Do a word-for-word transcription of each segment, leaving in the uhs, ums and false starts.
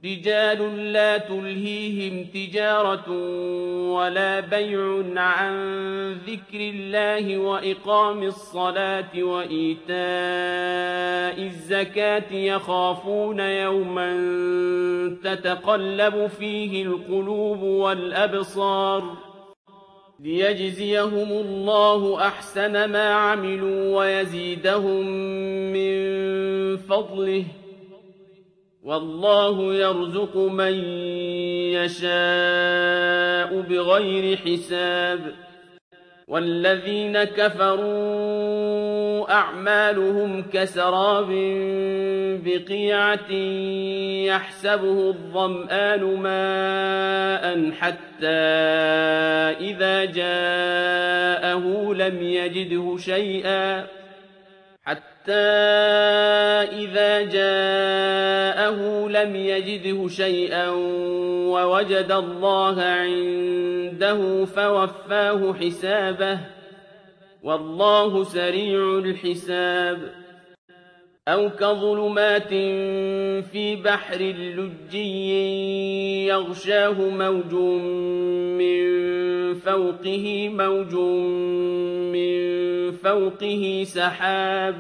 رجال لا تلهيهم تجارة ولا بيع عن ذكر الله وإقام الصلاة وإيتاء الزكاة يخافون يوما تتقلب فيه القلوب والأبصار ليجزيهم الله أحسن ما عملوا ويزيدهم من فضله والله يرزق من يشاء بغير حساب والذين كفروا أعمالهم كسراب بقيعة يحسبه الظمآن ماء حتى إذا جاءه لم يجده شيئا حتى إذا جاءه لم يجده شيئا ووجد الله عنده فوفاه حسابه والله سريع الحساب أو كظلمات في بحر لجي يغشاه موج من فوقه موج من فوقه سحاب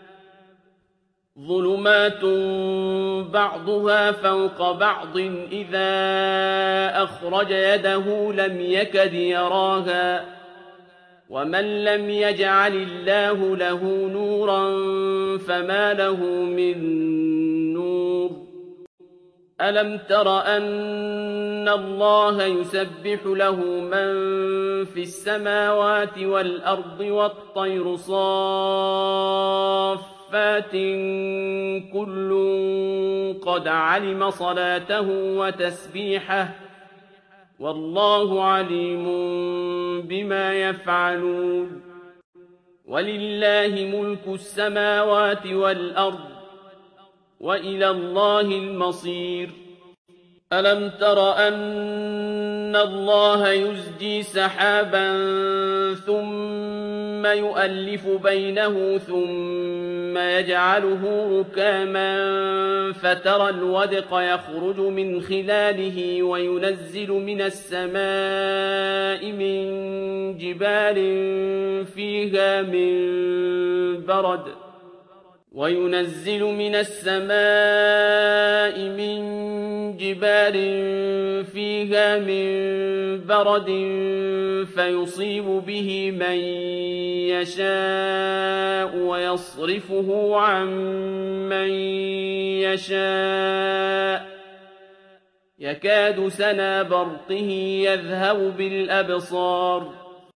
ظلمات بعضها فوق بعض إذا أخرج يده لم يكد يراها ومن لم يجعل الله له نورا فما له من نور ألم تر أن الله يسبح له من في السماوات والأرض والطير صافات كل قد علم صلاته وتسبيحه والله عليم بما يفعلون ولله ملك السماوات والأرض وإلى الله المصير ألم تر أن الله يزجي سحابا ثم يؤلف بينه ثم يجعله ركاما فترى الودق يخرج من خلاله وينزل من السماء من جبال فيها من برد وينزل من السماء من جبال فيها من برد فيصيب به من يشاء ويصرفه عن من يشاء يكاد سنا برقه يذهب بالأبصار